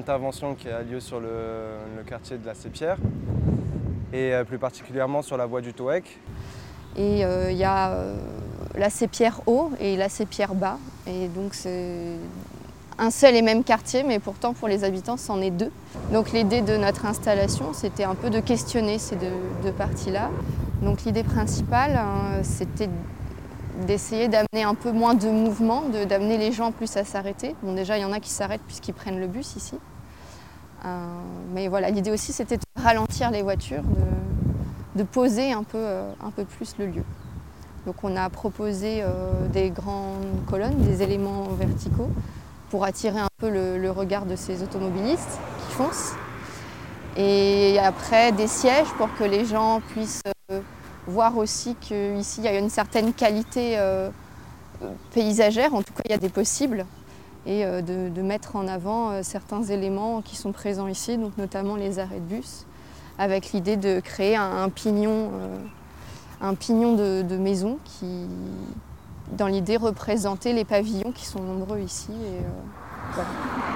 d'intervention qui a lieu sur le quartier de la Sépierre et plus particulièrement sur la voie du Toec. Et il y a la Sépierre haut et la Sépierre bas. Et donc c'est un seul et même quartier, mais pourtant pour les habitants, c'en est deux. Donc l'idée de notre installation, c'était un peu de questionner ces deux parties-là. Donc l'idée principale, c'était d'essayer d'amener un peu moins de mouvement, d'amener les gens plus à s'arrêter. Bon, déjà, il y en a qui s'arrêtent puisqu'ils prennent le bus ici. Mais voilà, l'idée aussi, c'était de ralentir les voitures, de poser un peu plus le lieu. Donc on a proposé des grandes colonnes, des éléments verticaux pour attirer un peu le regard de ces automobilistes qui foncent. Et après des sièges pour que les gens puissent voir aussi qu'ici il y a une certaine qualité paysagère, en tout cas il y a des possibles, et de mettre en avant certains éléments qui sont présents ici, donc notamment les arrêts de bus, avec l'idée de créer un pignon de maison qui, dans l'idée, représentait les pavillons qui sont nombreux ici. Et, voilà.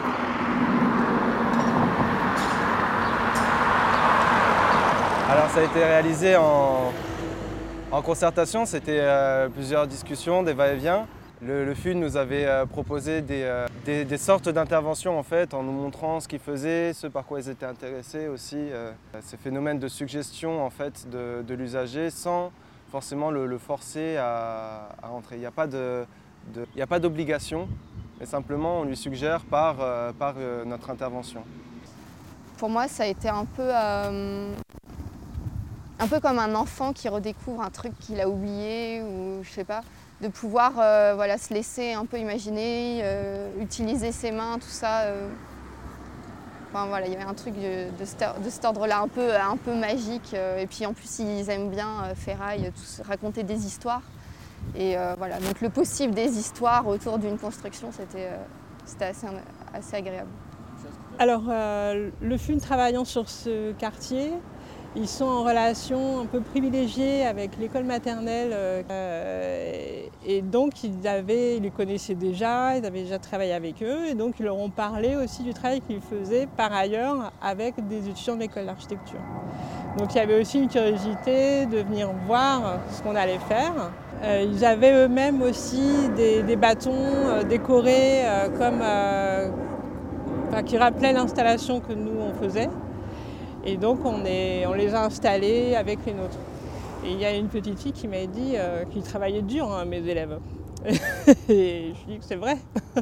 Alors ça a été réalisé en concertation, c'était plusieurs discussions, des va-et-vient. Le FUN nous avait proposé des sortes d'interventions en fait, en nous montrant ce qu'ils faisaient, ce par quoi ils étaient intéressés aussi. Ces phénomènes de suggestion en fait, de l'usager sans forcément le forcer à entrer. Il n'y a pas d'obligation, mais simplement on lui suggère par notre intervention. Pour moi, ça a été un peu comme un enfant qui redécouvre un truc qu'il a oublié ou je sais pas, de pouvoir se laisser un peu imaginer, utiliser ses mains, tout ça. Enfin, voilà, il y avait un truc de cet ordre-là, un peu magique. Et puis en plus, ils aiment bien Ferraille, raconter des histoires. Et voilà, donc le possible des histoires autour d'une construction, c'était assez agréable. Alors, le FUN travaillant sur ce quartier, ils sont en relation un peu privilégiée avec l'école maternelle et donc ils les connaissaient déjà, ils avaient déjà travaillé avec eux et donc ils leur ont parlé aussi du travail qu'ils faisaient par ailleurs avec des étudiants de l'école d'architecture. Donc il y avait aussi une curiosité de venir voir ce qu'on allait faire. Ils avaient eux-mêmes aussi des bâtons décorés qui rappelaient l'installation que nous on faisait. Et donc on les a installés avec les nôtres. Et il y a une petite fille qui m'a dit qu'ils travaillaient dur, hein, mes élèves. Et je lui dis que c'est vrai.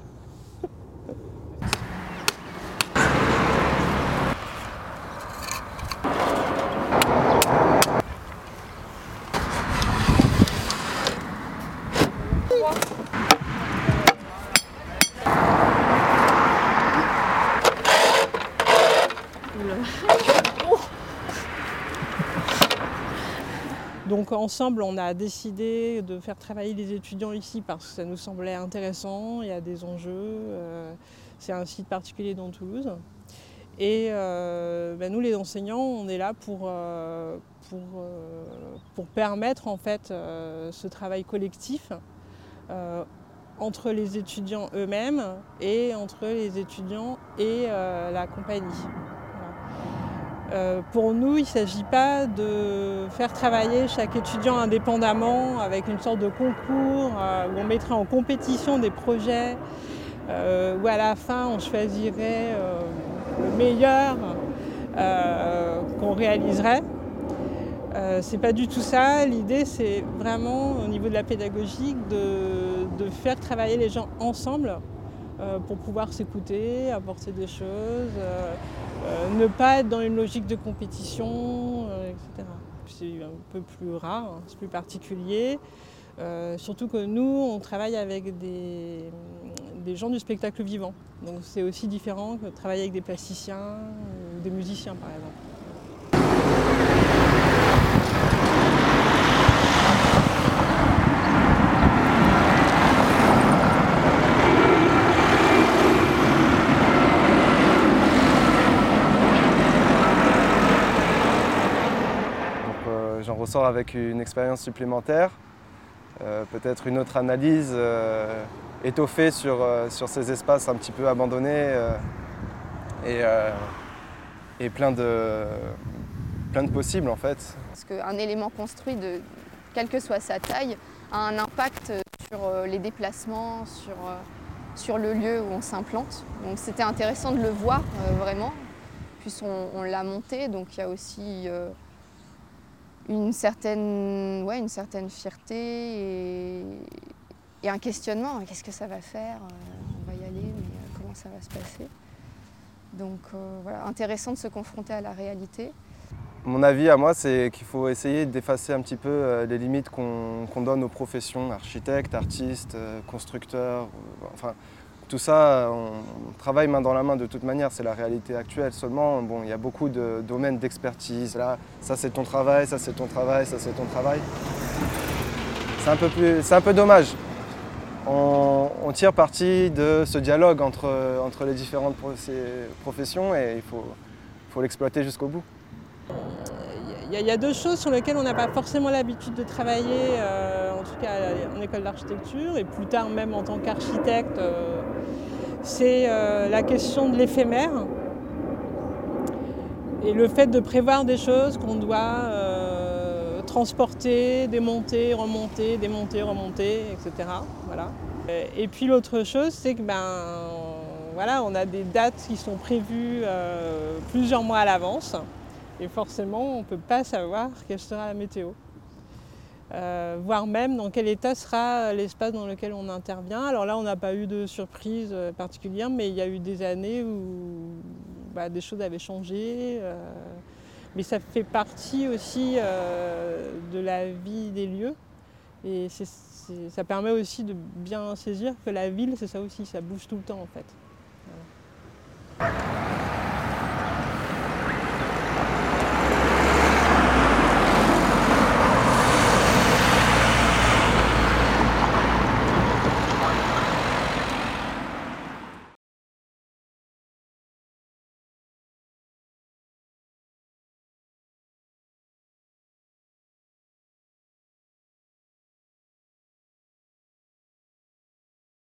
Donc ensemble, on a décidé de faire travailler les étudiants ici parce que ça nous semblait intéressant, il y a des enjeux, c'est un site particulier dans Toulouse. Et nous, les enseignants, on est là pour permettre en fait ce travail collectif entre les étudiants eux-mêmes et entre les étudiants et la compagnie. Pour nous, il ne s'agit pas de faire travailler chaque étudiant indépendamment avec une sorte de concours où on mettrait en compétition des projets, où à la fin on choisirait le meilleur qu'on réaliserait. C'est pas du tout ça. L'idée, c'est vraiment au niveau de la pédagogie de faire travailler les gens ensemble pour pouvoir s'écouter, apporter des choses, ne pas être dans une logique de compétition, etc. C'est un peu plus rare, hein, c'est plus particulier. Surtout que nous, on travaille avec des gens du spectacle vivant. Donc c'est aussi différent que de travailler avec des plasticiens ou des musiciens, par exemple. J'en ressors avec une expérience supplémentaire, peut-être une autre analyse étoffée sur ces espaces un petit peu abandonnés et plein de possibles en fait. Parce qu'un élément construit, quelle que soit sa taille, a un impact sur les déplacements, sur le lieu où on s'implante. Donc c'était intéressant de le voir vraiment. Puis on l'a monté, donc il y a aussi une certaine fierté et un questionnement. Qu'est-ce que ça va faire? On va y aller, mais comment ça va se passer? Donc voilà, intéressant de se confronter à la réalité. Mon avis à moi, c'est qu'il faut essayer d'effacer un petit peu les limites qu'on donne aux professions, architectes, artistes, constructeurs, enfin tout ça, on travaille main dans la main de toute manière, c'est la réalité actuelle. Seulement, bon, il y a beaucoup de domaines d'expertise. Là, ça c'est ton travail, ça c'est ton travail, ça c'est ton travail. C'est un peu dommage. On tire parti de ce dialogue entre les différentes professions et il faut l'exploiter jusqu'au bout. Il y a deux choses sur lesquelles on n'a pas forcément l'habitude de travailler, en tout cas en école d'architecture et plus tard même en tant qu'architecte. C'est la question de l'éphémère et le fait de prévoir des choses qu'on doit transporter, démonter, remonter, démonter, remonter, etc. Voilà. Et puis l'autre chose, c'est que voilà, on a des dates qui sont prévues plusieurs mois à l'avance. Et forcément, on ne peut pas savoir quelle sera la météo. Voire même dans quel état sera l'espace dans lequel on intervient. Alors là, on n'a pas eu de surprise particulière, mais il y a eu des années où des choses avaient changé. Mais ça fait partie aussi de la vie des lieux. Et ça permet aussi de bien saisir que la ville, c'est ça aussi, ça bouge tout le temps en fait. Voilà.